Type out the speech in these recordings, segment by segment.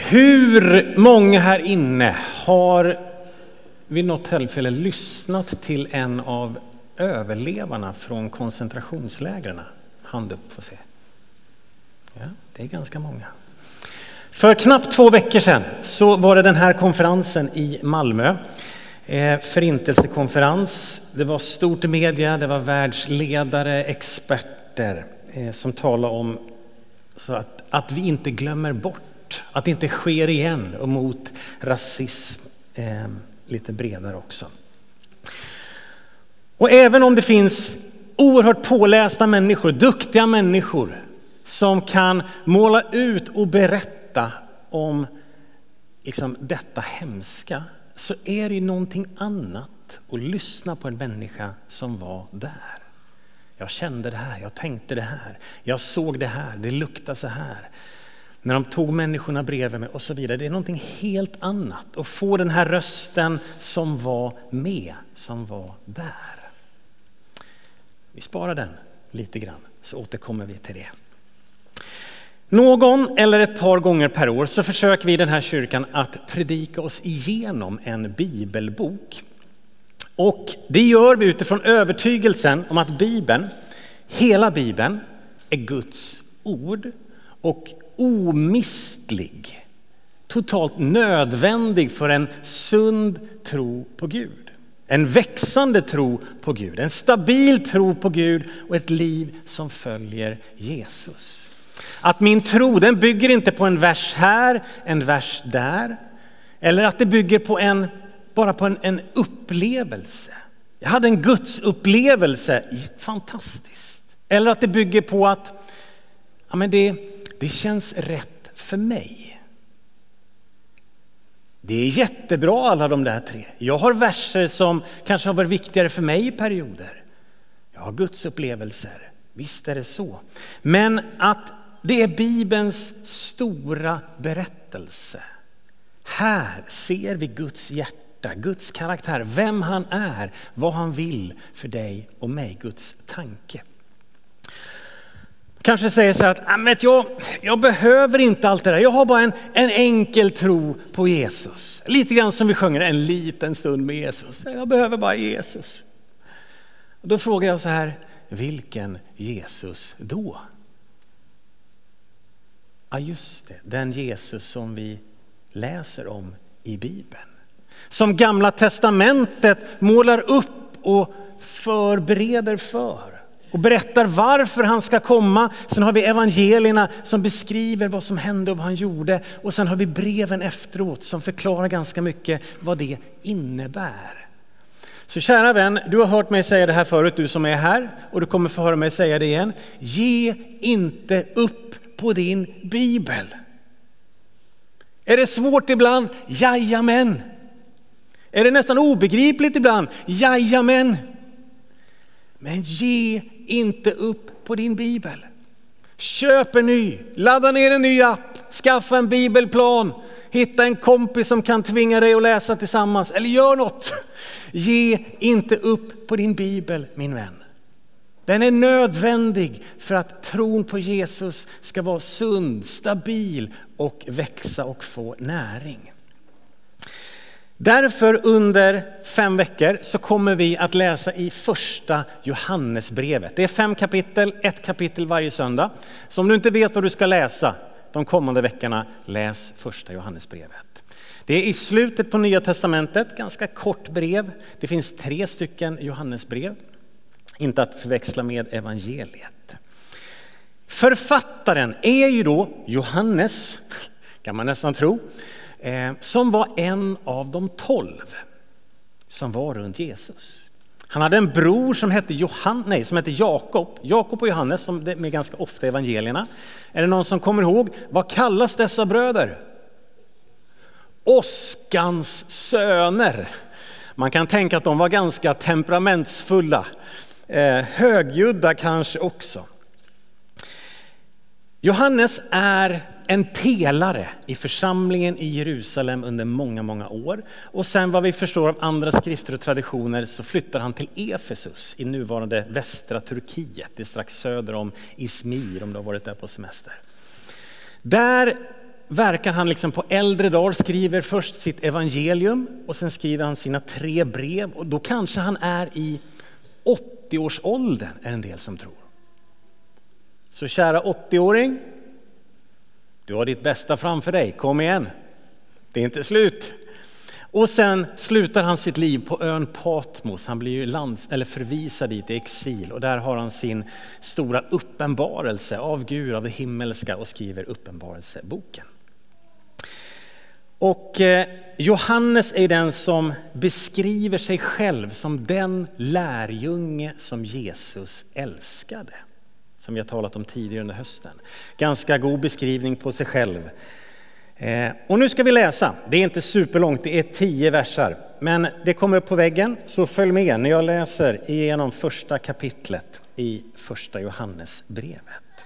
Hur många här inne har vid något tillfälle lyssnat till en av överlevarna från koncentrationslägren? Hand upp får se. Ja, det är ganska många. För knappt 2 veckor sedan så var det den här konferensen i Malmö. Förintelsekonferens. Det var stort i media, det var världsledare, experter som talade om så att vi inte glömmer bort, att det inte sker igen, och mot rasism lite bredare också. Och även om det finns oerhört pålästa människor, duktiga människor som kan måla ut och berätta om detta hemska, så är det ju någonting annat att lyssna på en människa som var där. Jag kände det här, jag tänkte det här, jag såg det här, det luktade så här. När de tog människorna bredvid mig och så vidare. Det är någonting helt annat att få den här rösten som var med, som var där. Vi sparar den lite grann så återkommer vi till det. Någon eller ett par gånger per år så försöker vi i den här kyrkan att predika oss igenom en bibelbok. Och det gör vi utifrån övertygelsen om att Bibeln, hela Bibeln, är Guds ord och omistlig, totalt nödvändig för en sund tro på Gud. En växande tro på Gud, en stabil tro på Gud och ett liv som följer Jesus. Att min tro, den bygger inte på en vers här, en vers där. Eller att det bygger på bara på en upplevelse. Jag hade en Guds upplevelse, fantastiskt. Eller att det bygger på att det känns rätt för mig. Det är jättebra alla de där 3. Jag har verser som kanske har varit viktigare för mig i perioder. Jag har Guds upplevelser, visst är det så. Men att det är Bibelns stora berättelse. Här ser vi Guds hjärta, Guds karaktär, vem han är, vad han vill för dig och mig, Guds tanke. Kanske säger så att jag behöver inte allt det där. Jag har bara en enkel tro på Jesus. Lite grann som vi sjunger, en liten stund med Jesus. Jag behöver bara Jesus. Och då frågar jag så här, vilken Jesus då? Ja, just det, den Jesus som vi läser om i Bibeln. Som Gamla testamentet målar upp och förbereder för. Och berättar varför han ska komma. Sen har vi evangelierna som beskriver vad som hände och vad han gjorde. Och sen har vi breven efteråt som förklarar ganska mycket vad det innebär. Så kära vän, du har hört mig säga det här förut, du som är här. Och du kommer få höra mig säga det igen. Ge inte upp på din bibel. Är det svårt ibland? Jajamän. Är det nästan obegripligt ibland? Jajamän. Men ge inte upp på din bibel. Köp en ny, ladda ner en ny app, skaffa en bibelplan, hitta en kompis som kan tvinga dig att läsa tillsammans eller gör något. Ge inte upp på din bibel, min vän. Den är nödvändig för att tron på Jesus ska vara sund, stabil och växa och få näring. Därför under 5 veckor så kommer vi att läsa i första Johannesbrevet. Det är 5 kapitel, 1 kapitel varje söndag. Så om du inte vet vad du ska läsa de kommande veckorna, läs första Johannesbrevet. Det är i slutet på Nya testamentet, ganska kort brev. Det finns 3 stycken Johannesbrev. Inte att förväxla med evangeliet. Författaren är ju då Johannes, kan man nästan tro. Som var en av de 12 som var runt Jesus. Han hade en bror som hette Jakob. Jakob och Johannes, som det är ganska ofta i evangelierna. Är det någon som kommer ihåg? Vad kallas dessa bröder? Åskans söner. Man kan tänka att de var ganska temperamentsfulla. Högljudda kanske också. Johannes är en pelare i församlingen i Jerusalem under många, många år. Och sen vad vi förstår av andra skrifter och traditioner så flyttar han till Efesus i nuvarande västra Turkiet. Det är strax söder om Izmir om du har varit där på semester. Där verkar han liksom på äldre dagar, skriver först sitt evangelium och sen skriver han sina 3 brev. Och då kanske han är i 80-årsåldern, är en del som tror. Så kära 80-åring, du har ditt bästa framför dig, kom igen. Det är inte slut. Och sen slutar han sitt liv på ön Patmos. Han blir ju förvisad dit i exil. Och där har han sin stora uppenbarelse av Gud, av det himmelska, och skriver uppenbarelseboken. Och Johannes är den som beskriver sig själv som den lärjunge som Jesus älskade. Som vi har talat om tidigare under hösten. Ganska god beskrivning på sig själv. Och nu ska vi läsa. Det är inte superlångt, det är 10 versar. Men det kommer upp på väggen, så följ med när jag läser igenom första kapitlet i första Johannesbrevet.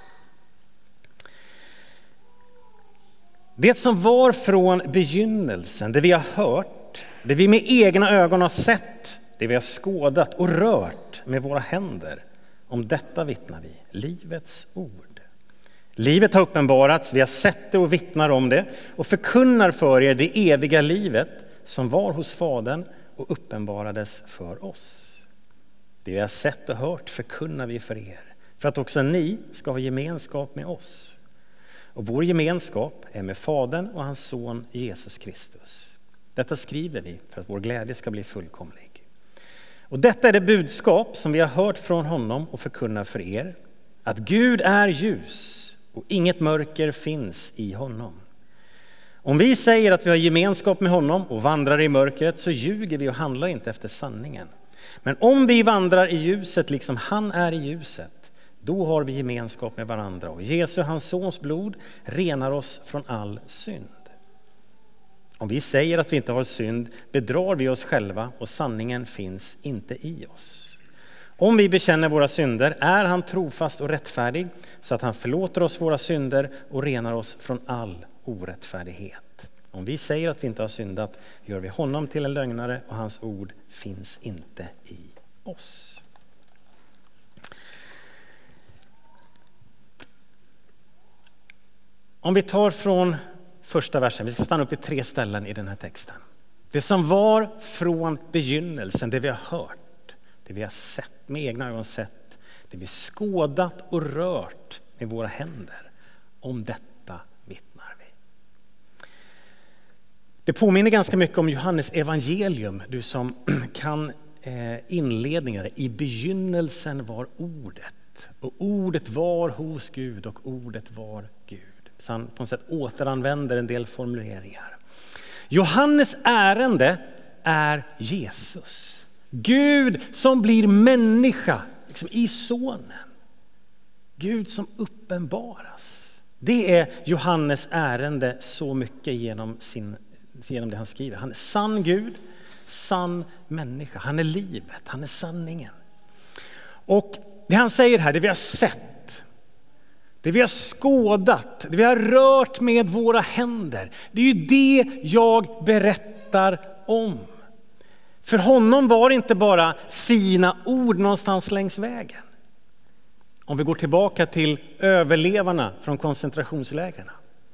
Det som var från begynnelsen, det vi har hört, det vi med egna ögon har sett, det vi har skådat och rört med våra händer. Om detta vittnar vi, livets ord. Livet har uppenbarats, vi har sett det och vittnar om det och förkunnar för er det eviga livet som var hos Fadern och uppenbarades för oss. Det vi har sett och hört förkunnar vi för er, för att också ni ska ha gemenskap med oss. Och vår gemenskap är med Fadern och hans son Jesus Kristus. Detta skriver vi för att vår glädje ska bli fullkomlig. Och detta är det budskap som vi har hört från honom och förkunnar för er. Att Gud är ljus och inget mörker finns i honom. Om vi säger att vi har gemenskap med honom och vandrar i mörkret, så ljuger vi och handlar inte efter sanningen. Men om vi vandrar i ljuset liksom han är i ljuset, då har vi gemenskap med varandra. Och Jesu, hans sons blod, renar oss från all synd. Om vi säger att vi inte har synd, bedrar vi oss själva och sanningen finns inte i oss. Om vi bekänner våra synder är han trofast och rättfärdig, så att han förlåter oss våra synder och renar oss från all orättfärdighet. Om vi säger att vi inte har syndat, gör vi honom till en lögnare och hans ord finns inte i oss. Om vi tar från första versen, vi ska stanna upp vid 3 ställen i den här texten. Det som var från begynnelsen, det vi har hört, det vi har sett, med egna ögon sett, det vi skådat och rört med våra händer, om detta vittnar vi. Det påminner ganska mycket om Johannes evangelium, du som kan inledningar. I begynnelsen var ordet, och ordet var hos Gud och ordet var Gud. Så han på något sätt återanvänder en del formuleringar. Johannes ärende är Jesus. Gud som blir människa liksom i sonen. Gud som uppenbaras. Det är Johannes ärende så mycket genom det han skriver. Han är sann Gud, sann människa. Han är livet, han är sanningen. Och det han säger här, det vi har sett, det vi har skådat, det vi har rört med våra händer, det är ju det jag berättar om. För honom var det inte bara fina ord någonstans längs vägen. Om vi går tillbaka till överlevarna från koncentrationslägren.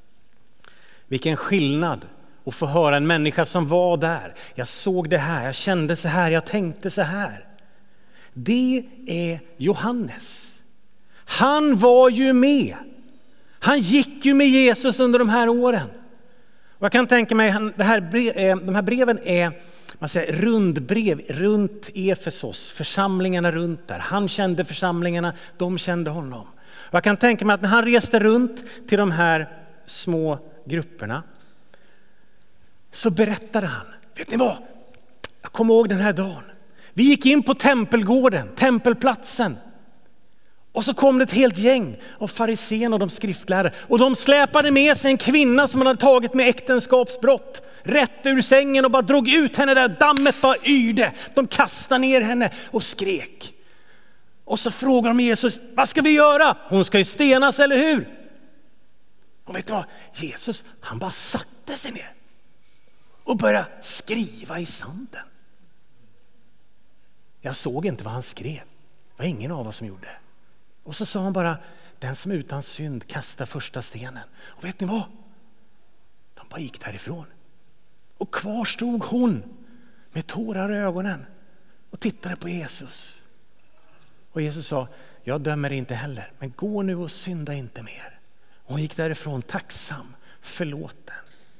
Vilken skillnad att få höra en människa som var där. Jag såg det här, jag kände så här, jag tänkte så här. Det är Johannes. Han var ju med. Han gick ju med Jesus under de här åren. Och jag kan tänka mig de här breven är rundbrev runt Efesos, församlingarna runt där. Han kände församlingarna, de kände honom. Och jag kan tänka mig att när han reste runt till de här små grupperna så berättade han, vet ni vad? Jag kommer ihåg den här dagen. Vi gick in på tempelgården, tempelplatsen. Och så kom det ett helt gäng av fariséerna och de skriftlärare. Och de släpade med sig en kvinna som man hade tagit med äktenskapsbrott. Rätt ur sängen och bara drog ut henne där. Dammet bara yrde. De kastade ner henne och skrek. Och så frågar de Jesus, vad ska vi göra? Hon ska ju stenas, eller hur? Och vet du vad? Jesus, han bara satte sig ner. Och började skriva i sanden. Jag såg inte vad han skrev. Det var ingen av oss som gjorde. Och så sa han bara, den som utan synd kastar första stenen. Och vet ni vad? bara gick därifrån. Och kvar stod hon med tårar i ögonen och tittade på Jesus. Och Jesus sa, jag dömer inte heller, men gå nu och synda inte mer. Och hon gick därifrån tacksam, förlåten.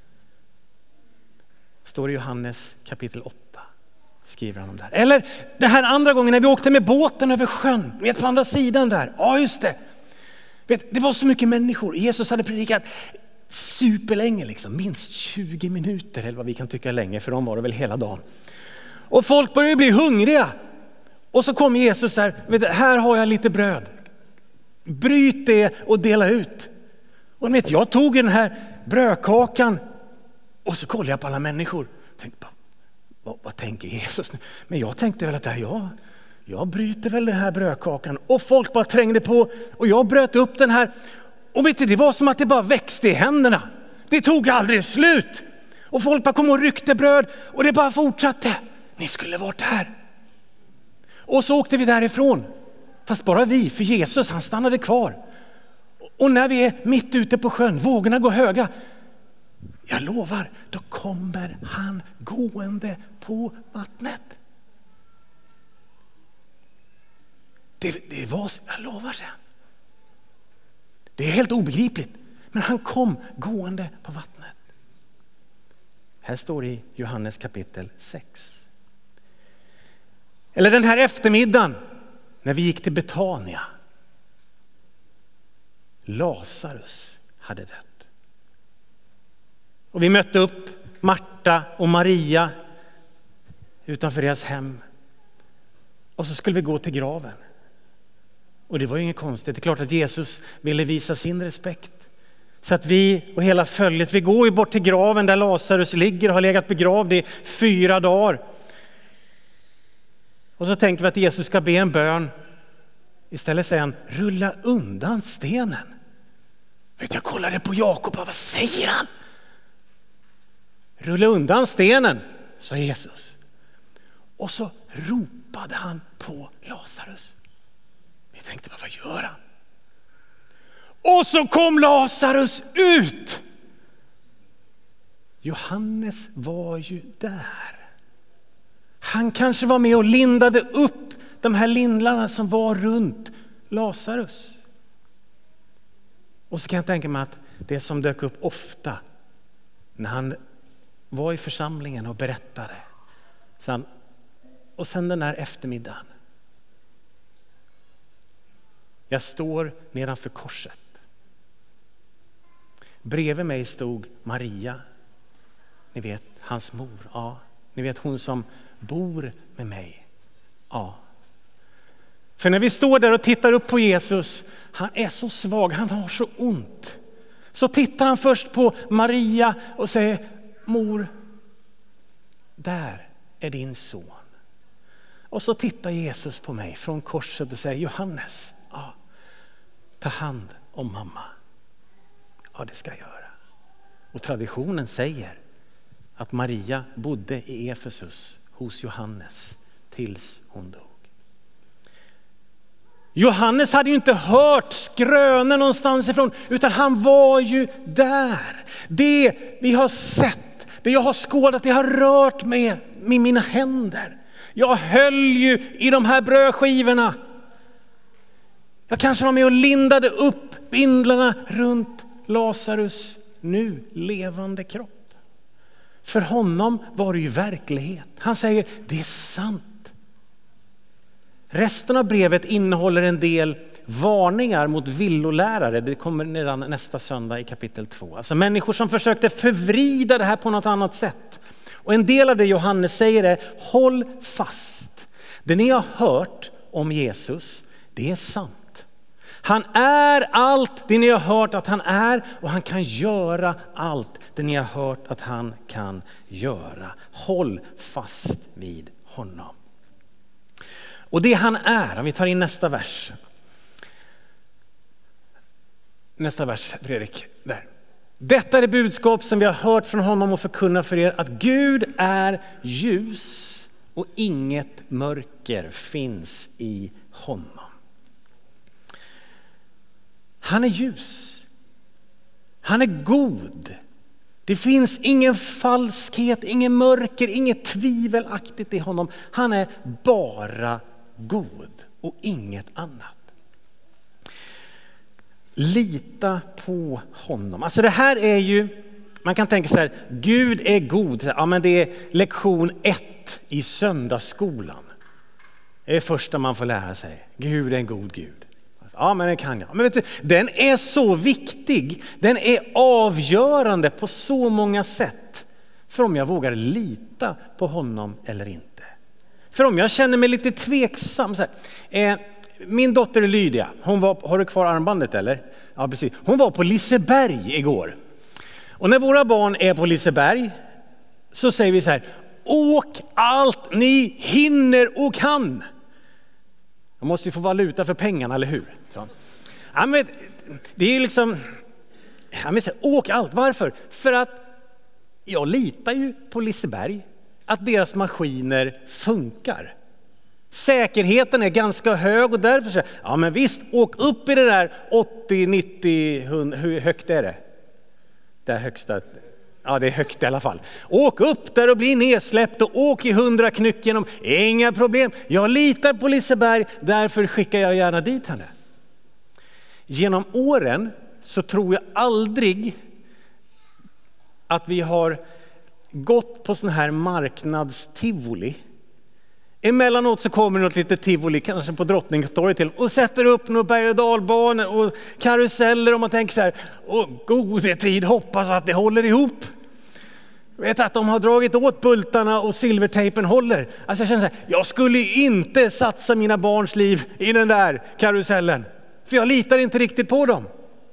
Står i Johannes kapitel 8. Skriver han om det här. Eller det här andra gången när vi åkte med båten över sjön. Vet på andra sidan där. Ja just det. Vet, det var så mycket människor. Jesus hade predikat superlänge liksom. Minst 20 minuter eller vad vi kan tycka är länge. För de var det väl hela dagen. Och folk började bli hungriga. Och så kom Jesus här. Vet du, här har jag lite bröd. Bryt det och dela ut. Och vet, jag tog den här brödkakan. Och så kollade jag på alla människor. Tänkte på. Vad tänker Jesus nu? Men jag tänkte väl att jag bryter väl den här brödkakan. Och folk bara trängde på. Och jag bröt upp den här. Och vet du, det var som att det bara växte i händerna. Det tog aldrig slut. Och folk bara kom och ryckte bröd. Och det bara fortsatte. Ni skulle varit här. Och så åkte vi därifrån. Fast bara vi, för Jesus han stannade kvar. Och när vi är mitt ute på sjön, vågorna går höga. Jag lovar, då kommer han gående på vattnet. Det var, jag lovar sen. Det är helt obegripligt. Men han kom gående på vattnet. Här står det i Johannes kapitel 6. Eller den här eftermiddagen när vi gick till Betania. Lazarus hade dött. Och vi mötte upp Marta och Maria utanför deras hem. Och så skulle vi gå till graven. Och det var ju inget konstigt. Det är klart att Jesus ville visa sin respekt. Så att vi och hela följet, vi går ju bort till graven där Lazarus ligger och har legat begravd i 4 dagar. Och så tänker vi att Jesus ska be en bön. Istället säger han, rulla undan stenen. Vet jag kollade på Jakob, vad säger han? Rulla undan stenen, sa Jesus. Och så ropade han på Lazarus. Vi tänkte, vad gör han? Och så kom Lazarus ut. Johannes var ju där. Han kanske var med och lindade upp de här lindlarna som var runt Lazarus. Och så kan jag tänka mig att det som dök upp ofta när han var i församlingen och berättade. Och sen den här eftermiddagen. Jag står nedanför korset. Bredvid mig stod Maria. Ni vet, hans mor. Ja, ni vet hon som bor med mig. Ja. För när vi står där och tittar upp på Jesus, han är så svag, han har så ont. Så tittar han först på Maria och säger, mor, där är din son. Och så tittar Jesus på mig från korset och säger, Johannes, ja, ta hand om mamma. Ja, det ska jag göra. Och traditionen säger att Maria bodde i Efesus hos Johannes tills hon dog. Johannes hade ju inte hört skrönor någonstans ifrån, utan han var ju där. Det vi har sett, det jag har skådat, det har rört med mina händer. Jag höll ju i de här brödskivorna. Jag kanske var med och lindade upp bindlarna runt Lazarus nu levande kropp. För honom var det ju verklighet. Han säger, det är sant. Resten av brevet innehåller en del varningar mot villolärare. Det kommer redan nästa söndag i kapitel 2. Alltså människor som försökte förvrida det här på något annat sätt. Och en del av det Johannes säger är, håll fast. Det ni har hört om Jesus, det är sant. Han är allt det ni har hört att han är, och han kan göra allt det ni har hört att han kan göra. Håll fast vid honom. Och det han är, om vi tar in nästa vers. Nästa vers, Fredrik. Där. Detta är det budskap som vi har hört från honom och förkunnar för er, att Gud är ljus och inget mörker finns i honom. Han är ljus. Han är god. Det finns ingen falskhet, ingen mörker, inget tvivelaktigt i honom. Han är bara god och inget annat. Lita på honom. Alltså det här är ju, man kan tänka så här, Gud är god. Ja, men det är lektion 1 i söndagsskolan. Det är första man får lära sig. Gud är en god Gud. Ja, men det kan jag. Men vet du, den är så viktig. Den är avgörande på så många sätt. För om jag vågar lita på honom eller inte. För om jag känner mig lite tveksam. Så här, min dotter Lydia, har du kvar armbandet eller? Ja, precis. Hon var på Liseberg igår. Och när våra barn är på Liseberg så säger vi så här: åk allt ni hinner och kan. Jag måste ju få valuta för pengarna, eller hur? Så. Ja, men det är ju liksom, åk allt. Varför? För att jag litar ju på Liseberg att deras maskiner funkar. Säkerheten är ganska hög och därför så, ja men visst, åk upp i det där 80, 90, 100, hur högt är det? Det högsta, ja det är högt i alla fall. Åk upp där och bli nedsläppt och åk i 100 knyck genom, inga problem. Jag litar på Liseberg, därför skickar jag gärna dit henne. Genom åren så tror jag aldrig att vi har gått på sån här marknadstivoli. Emellanåt så kommer något litet tivoli, kanske på Drottningtorget till, och sätter upp några berg- och dalbanor och karuseller och man tänker så här, åh gode tid, hoppas att det håller ihop. Vet att de har dragit åt bultarna och silvertejpen håller. Alltså jag känner så här, jag skulle inte satsa mina barns liv i den där karusellen. För jag litar inte riktigt på dem.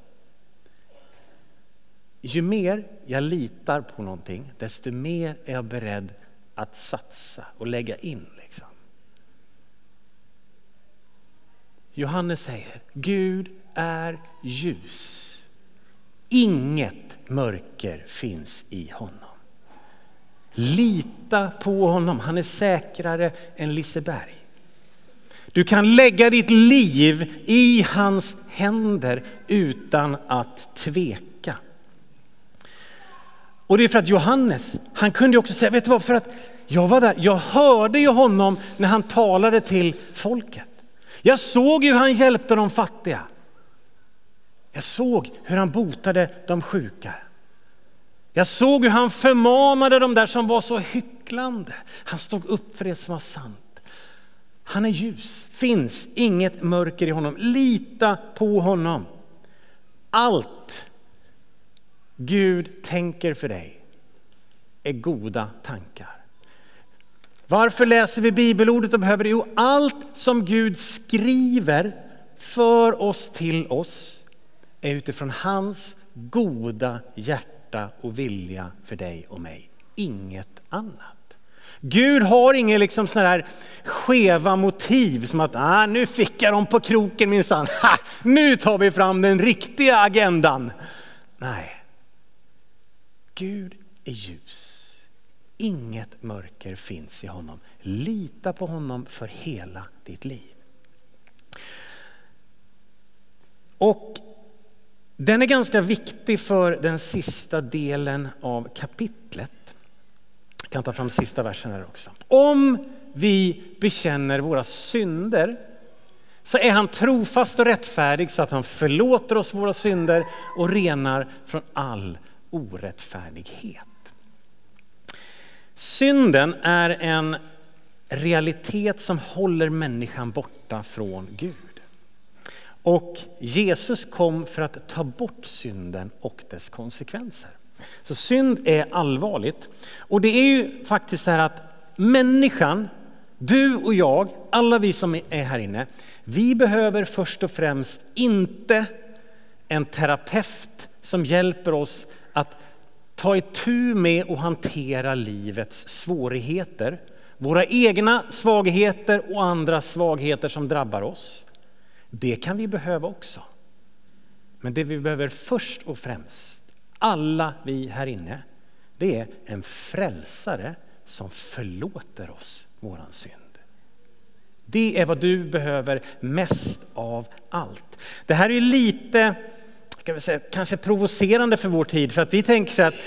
Ju mer jag litar på någonting, desto mer är jag beredd att satsa och lägga in. Liksom. Johannes säger, Gud är ljus. Inget mörker finns i honom. Lita på honom, han är säkrare än Liseberg. Du kan lägga ditt liv i hans händer utan att tveka. Och det är för att Johannes, han kunde ju också säga, vet du vad, för att jag var där, jag hörde ju honom när han talade till folket. Jag såg ju hur han hjälpte de fattiga. Jag såg hur han botade de sjuka. Jag såg hur han förmanade de där som var så hycklande. Han stod upp för det som var sant. Han är ljus, finns inget mörker i honom. Lita på honom. Allt Gud tänker för dig är goda tankar. Varför läser vi bibelordet och behöver det? Jo, allt som Gud skriver för oss till oss är utifrån hans goda hjärta och vilja för dig och mig. Inget annat. Gud har inga liksom såna här skeva motiv som att nu fick jag dem på kroken minsann. Nu tar vi fram den riktiga agendan. Nej. Gud är ljus. Inget mörker finns i honom. Lita på honom för hela ditt liv. Och den är ganska viktig för den sista delen av kapitlet. Jag kan ta fram sista versen här också. Om vi bekänner våra synder så är han trofast och rättfärdig så att han förlåter oss våra synder och renar från all orättfärdighet. Synden är en realitet som håller människan borta från Gud. Och Jesus kom för att ta bort synden och dess konsekvenser. Så synd är allvarligt. Och det är ju faktiskt så här att människan, du och jag, alla vi som är här inne, vi behöver först och främst inte en terapeut som hjälper oss att ta itu med och hantera livets svårigheter. Våra egna svagheter och andra svagheter som drabbar oss. Det kan vi behöva också. Men det vi behöver först och främst, alla vi här inne, det är en frälsare som förlåter oss våran synd. Det är vad du behöver mest av allt. Det här är lite, ska vi säga, kanske provocerande för vår tid, för att vi tänker så att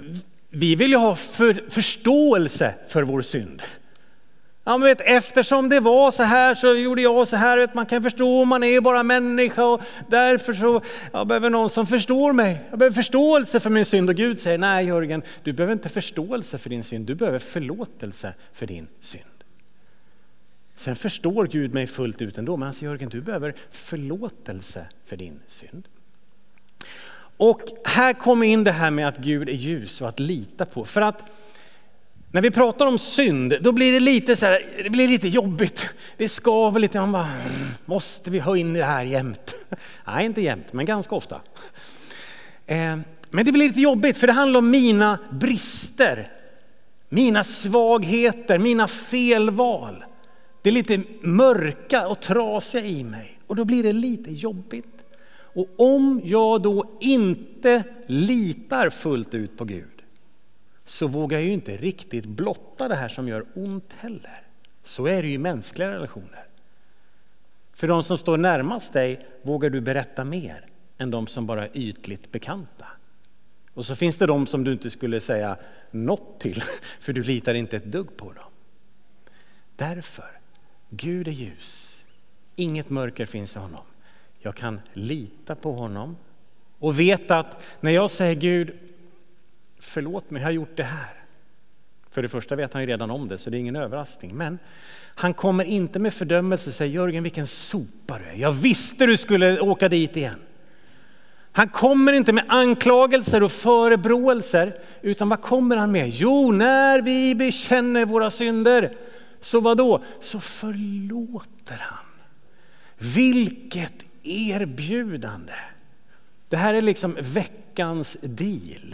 vi vill ju ha förståelse för vår synd. Ja, men eftersom det var så här så gjorde jag så här. Man kan förstå, man är ju bara människa och därför så jag behöver någon som förstår mig. Jag behöver förståelse för min synd. Och Gud säger, nej Jörgen, du behöver inte förståelse för din synd. Du behöver förlåtelse för din synd. Sen förstår Gud mig fullt ut ändå. Men han säger, Jörgen, du behöver förlåtelse för din synd. Och här kommer in det här med att Gud är ljus och att lita på. För att när vi pratar om synd, då blir det lite så här, det blir lite jobbigt. Det skaver lite, man bara, måste vi ha in det här jämt? Nej, inte jämt, men ganska ofta. Men det blir lite jobbigt för det handlar om mina brister, mina svagheter, mina felval. Det är lite mörka och trasiga i mig och då blir det lite jobbigt. Och om jag då inte litar fullt ut på Gud, så vågar jag ju inte riktigt blotta det här som gör ont heller. Så är det ju i mänskliga relationer. För de som står närmast dig vågar du berätta mer än de som bara är ytligt bekanta. Och så finns det de som du inte skulle säga något till, för du litar inte ett dugg på dem. Därför, Gud är ljus. Inget mörker finns i honom. Jag kan lita på honom och veta att när jag säger Gud, förlåt mig, jag har gjort det här. För det första vet han ju redan om det, så det är ingen överraskning. Men han kommer inte med fördömelse och säger, Jörgen, vilken sopa du är. Jag visste du skulle åka dit igen. Han kommer inte med anklagelser och förebråelser, utan vad kommer han med? Jo, när vi bekänner våra synder, så vad då? Så förlåter han. Vilket erbjudande. Det här är liksom veckans deal.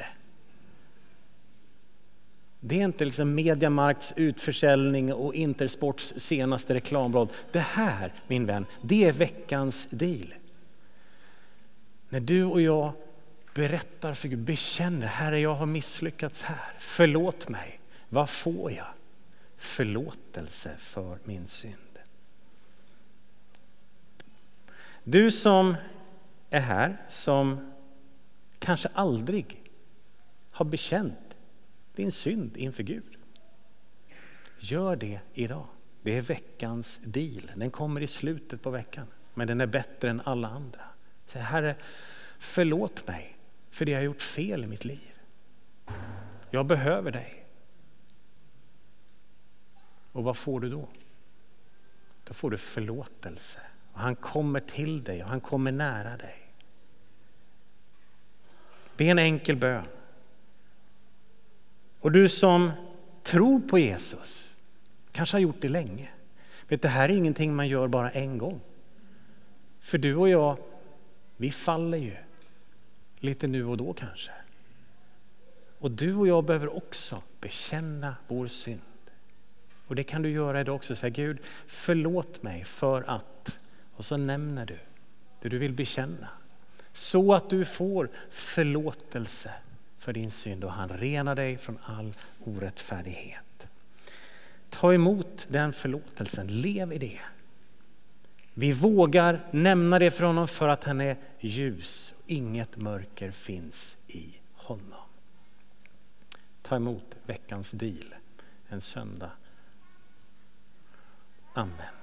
Det är inte liksom Mediamarkts utförsäljning och Intersports senaste reklamblad. Det här, min vän, det är veckans deal. När du och jag berättar för Gud, bekänner, Herre, jag har misslyckats här. Förlåt mig. Vad får jag? Förlåtelse för min synd. Du som är här, som kanske aldrig har bekänt din synd inför Gud. Gör det idag. Det är veckans deal. Den kommer i slutet på veckan. Men den är bättre än alla andra. Säg, Herre, förlåt mig för det jag har gjort fel i mitt liv. Jag behöver dig. Och vad får du då? Då får du förlåtelse. Och han kommer till dig och han kommer nära dig. Be en enkel bön. Och du som tror på Jesus, kanske har gjort det länge. Vet, det här är ingenting man gör bara en gång. För du och jag, vi faller ju lite nu och då kanske. Och du och jag behöver också bekänna vår synd. Och det kan du göra idag också. Säga, Gud, förlåt mig för att. Och så nämner du det du vill bekänna. Så att du får förlåtelse för din synd och han renar dig från all orättfärdighet. Ta emot den förlåtelsen, lev i det. Vi vågar nämna det för honom för att han är ljus. Inget mörker finns i honom. Ta emot veckans deal en söndag. Amen.